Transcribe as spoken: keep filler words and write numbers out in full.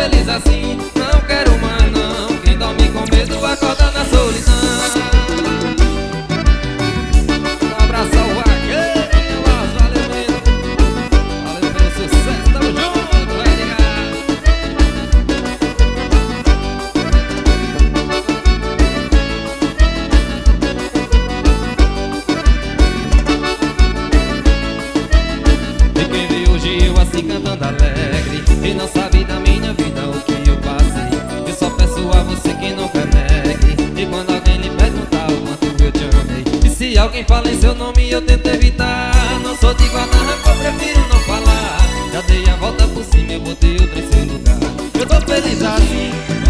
feliz assim, não quero mais não. Quem dorme com medo acorda na solidão. Um abraço ao vaqueiro, valeu mesmo. Valeu pelo sucesso, tamo junto, vai ligar. E quem vê hoje eu assim cantando alegre e não sabe da minha vida o que eu passei, eu só peço a você que nunca negue. E quando alguém lhe perguntar o quanto eu te amei, e se alguém fala em seu nome eu tento evitar. Não sou de guardar rancor, prefiro não falar. Já dei a volta por cima, eu botei outro em seu lugar. Eu tô feliz assim,